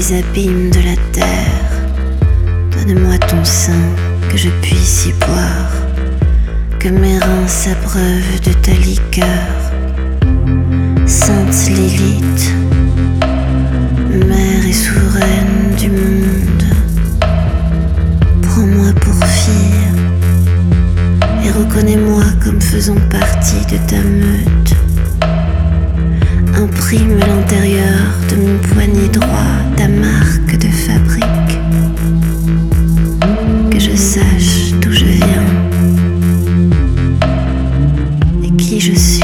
les abîmes de la terre. Donne-moi ton sein, que je puisse y boire, que mes reins s'abreuvent de ta liqueur. Sainte Lilith, mère et souveraine du monde, prends-moi pour fille et reconnais-moi comme faisant partie de ta meute. Imprime à l'intérieur de mon poignet droit ta marque de fabrique, que je sache d'où je viens et qui je suis.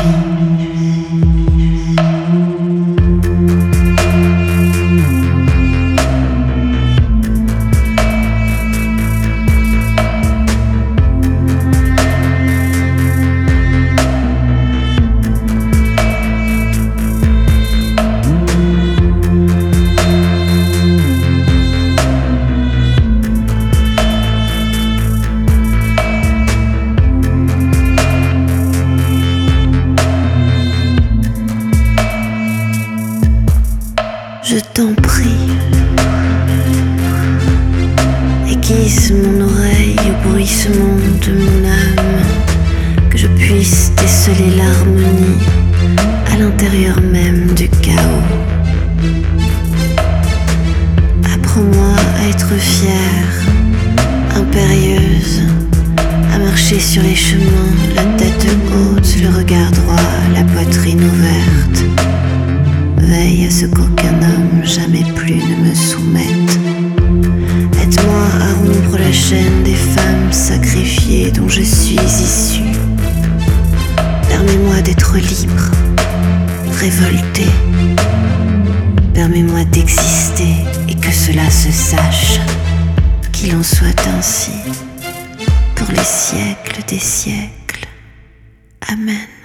Je t'en prie, aiguise mon oreille au bruissement de mon âme, que je puisse déceler l'harmonie à l'intérieur même du chaos. Apprends-moi à être fière, impérieuse, à marcher sur les chemins, la tête haute, le regard droit, la poitrine ouverte. Veille à ce qu'aucun homme jamais plus ne me soumette. Aide-moi à rompre la chaîne des femmes sacrifiées dont je suis issue. Permets-moi d'être libre, révolté. Permets-moi d'exister et que cela se sache. Qu'il en soit ainsi pour les siècles des siècles. Amen.